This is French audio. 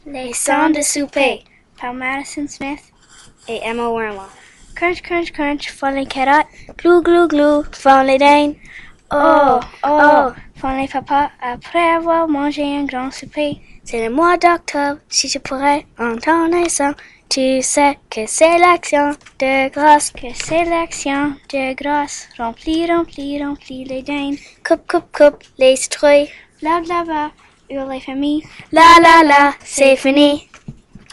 Les sons de souper par Madison Smith et Emma Wormwell. Crunch, crunch, crunch font les carottes. Glou, glou, glou font les dindes. Oh, oh, font les papas après avoir mangé un grand souper. C'est le mois d'octobre, si je pourrais entendre les sons. Tu sais que c'est l'action de grâce. Que c'est l'action de grâce. Remplis, remplis, remplis les dindes. Coupe, coupe, coupe les citrouilles. Bla, bla, bla, hurlent les familles. La, la, la, c'est fini.